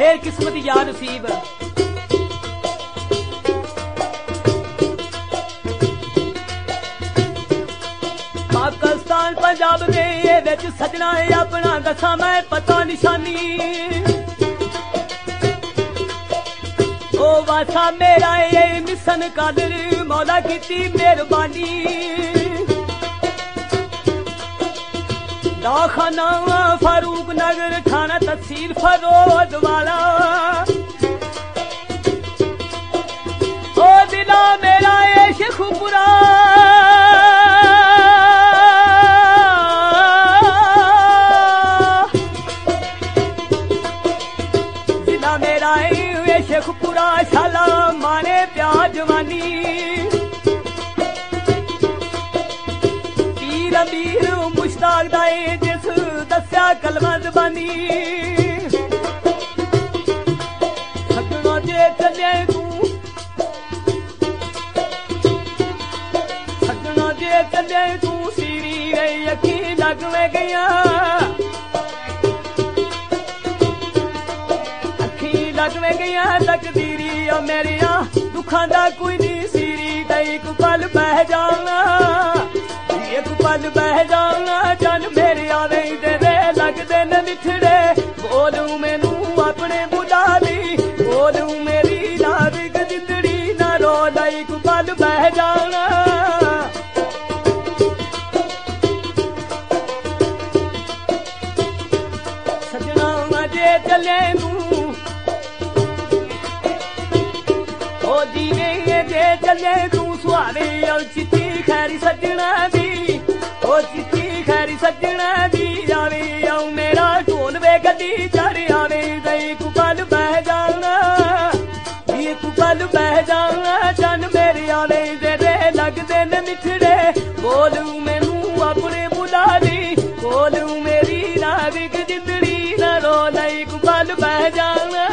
ਫੇਰ ਕਿਸਮਤ ਯਾਰ ਨਸੀਬ। ਪਾਕਿਸਤਾਨ ਪੰਜਾਬ ਦੇ ਵਿੱਚ ਸਜਣਾ ਆਪਣਾ ਦੱਸਾਂ ਮੈਂ ਪਤਾ ਨਿਸ਼ਾਨੀ। ਉਹ ਵਾਸਾ ਮੇਰਾ ਇਹ ਮਿਸ਼ਨ ਕਾਦਰ ਮੌਲਾ ਕੀਤੀ ਮਿਹਰਬਾਨੀ। दाखाना फारूक नगर थाना तहसील फरोज वाला। ओ दिला मेरा ये शेखुपुरा दिला मेरा ये शेखुपुरा शाला माने प्यार जवानी। अमीर मुश्ताक दाए जिस दस्या कलमा जबानी। सजना जे चले तू सजना जे चले तू सीरी गई अखी लग में गया अखी लग में गया तकदीरी मेरिया दुखा दा कोई नहीं सीरी गई को पल बह जाना एक पल बह जाना जन मेरे आवे तेरे लगदे न मिठड़े। बोलू मैनू अपने बुला ली बोलू मेरी नाविक जिंदड़ी ना रो एक पल बह जाना। सजना जे चले तू ओ जीवे जे चले तू सुहावे चिट्ठी खैरी सजना दी ओ चिट्ठी खैरी सजना दी आवे आऊ मेरा ढोल वे गड्डी चढ़ आवे एक पल बह जाना एक पल बह जाना जन मेरे आवे तेरे लगदे न मिठड़े। बोलू मैनू अपने बुला ली बोलू मेरी नाविक जिंदड़ी ना रो एक पल बह जाना।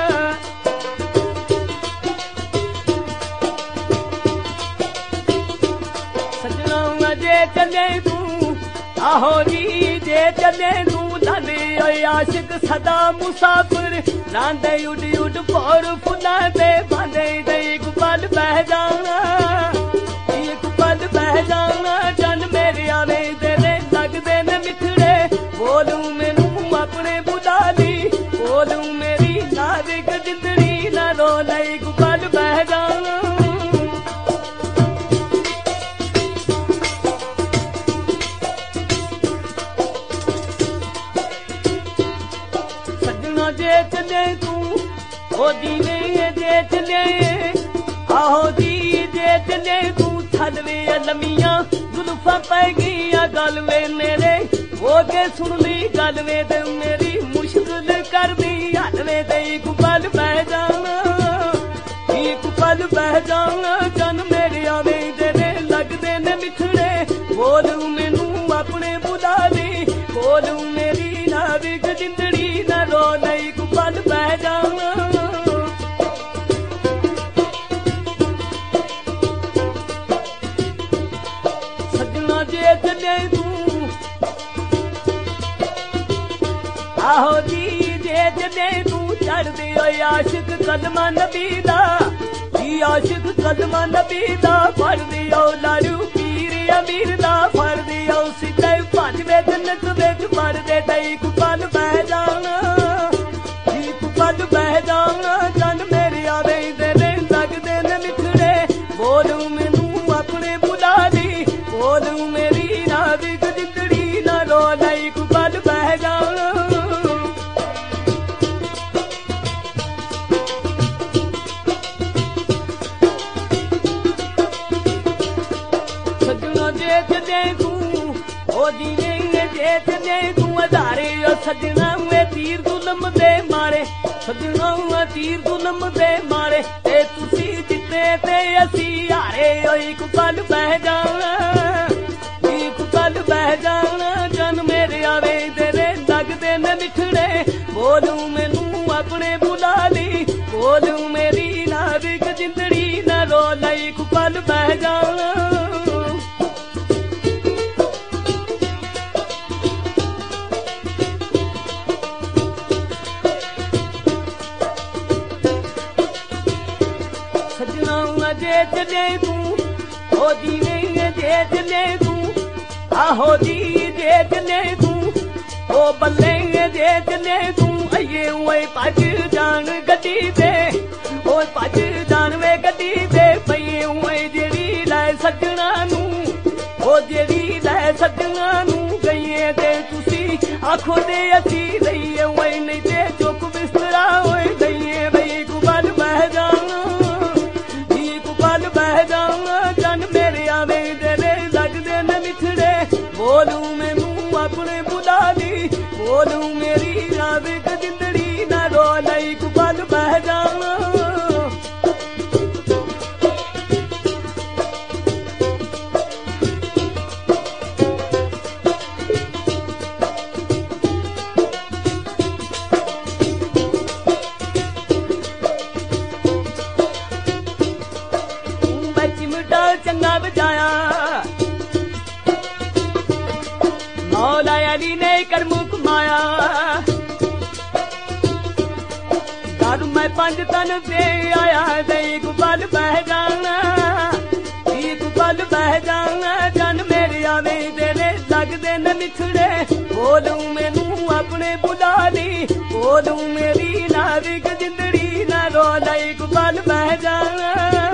चले तू आहो जी जे चले तू लाले आशिक सदा मुसाफिर रांदे उड उड पौर फुला दे बांधे एक पल बह जाना एक पल बह जाना जन मेरे आवे तेरे लगदे न मिठड़े। बोलू मैनू अपने बुला ली बोलू मेरी नाविक जिंदड़ी ना रो एक पल बह जाना। जे चले तू ओ दीने जे चले आहो जी जे चले तू थलवे लमिया जुल्फा पै गईया गलवे मेरे वो के सुन ली गलवे ते मेरी मुश्किल कर दी हलवे ते एक पल बह जाना एक पल बह जाना जन मेरे आवे तेरे लगदे न मिठड़े। बोलू मैनू अपने बुला ली बोलू मेरी नाविक जिंदड़ी ना रो एक पल बह जाना। सजना जे चले तू आहो जी जे चले तू चढ़ दे आशिक कदमा नबी दा आशिक कदमा नबी दा फड़ दियो लालू पीर अमीर दा फड़ दियो सीधे भज वे जन्नत विच मर दे एक पल बह जाना एक पल बह जाना जन मेरे आवे तेरे लगदे न मिठड़े। बोलू मैनू अपने बुला ली बोलू मेरी नाविक जिंदड़ी ना रो एक पल बह जाना। चले तू ओ दीने जे चले तू अधारे सजना हुए तीर जुल्म दे मारे सजना हुआ तीर जुल्म दे मारे ते तुसी जिते ते असी हारे एक पल बह जाना एक पल बह जाना जन मेरे आवे तेरे लगदे न मिठड़े। बोलू मैनू अपने बुला ली बोलू मेरी नाविक जिंदड़ी ना रो एक पल बह जाना। चले तू ओ दीवे दे चले तू आहो दी दे चले तू ओ बल्ले दे चले तू अये ओए भज जान गड्डी ते ओ भज जान वे गड्डी ते पईए ओए जेड़ी लै सजना नू ओ जेड़ी लै सजना नू गईए ते तुसी आखो दे असी लईए ओए नहीं ते चुक बिस्तरा ओए गईए बई कुबल बह जाना जी कुबल बह जाना जन मेरे आवे तेरे लगदे न मिठड़े बोलू मैनू अपने बुला दी बोलू मेरी राविक जिंदड़ी न रो लई कुबल बह जाना चंगा बजाया मौला अली ने करमू कमाया दारू मैं 5 तन दे आया दई गुबल बह जाना गुबल बह जाना जन मेरे आवे तेरे लगदे न मिठड़े बोलू मैनू अपने बुला ली बोलू मेरी नाविक जिंदड़ी न रो लई गुबल बह जाना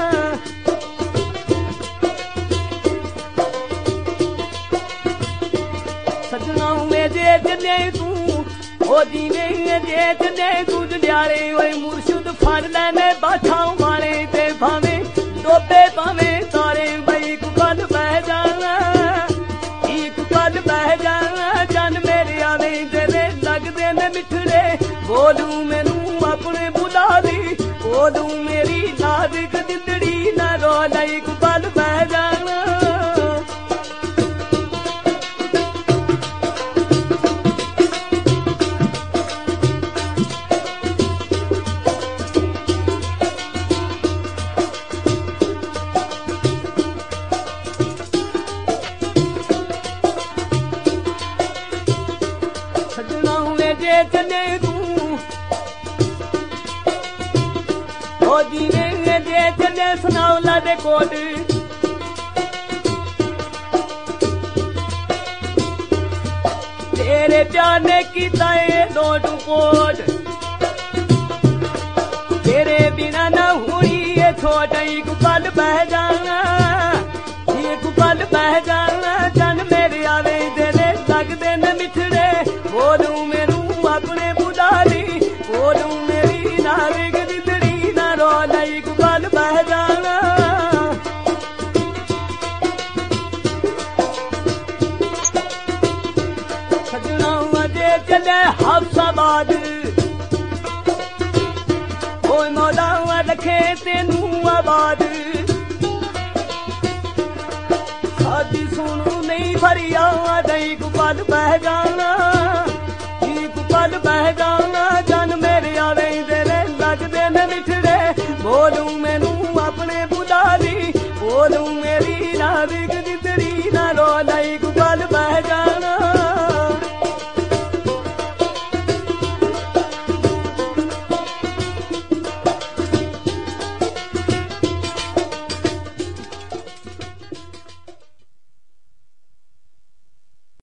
सजना में दे चले तू ओ दीवे दे चले तू जड़ियारे ओए मुर्शिद फड़ लेने बाछा मारे ते भावे डोबे भावे तारे बई कुबल बह जाना कुबल बह जाना जन मेरे आवे तेरे लगदे न मिठड़े बोलू मैनू अपने बुला दी बोलू मेरी नाविक जिंदड़ी न रो लई कुबल बह जाना चले तू ओ दीवे दे चले सुनावला दे कोट तेरे प्यार ने कीता ए लोट पोट तेरे बिना न हुई ये छोटा गुबल बह जाना ये गुबल बह जाना जन मेरे आवे तेरे लगदे न मिठड़े बोलू मेनू अपने बुला ली बोलू मेरी नाविक जिंदड़ी न रो लई गुबल बह जाना सजना दे चले हफ्साबाद ओए मौला रखे तेनू आबाद सादी सुनू नहीं फरिया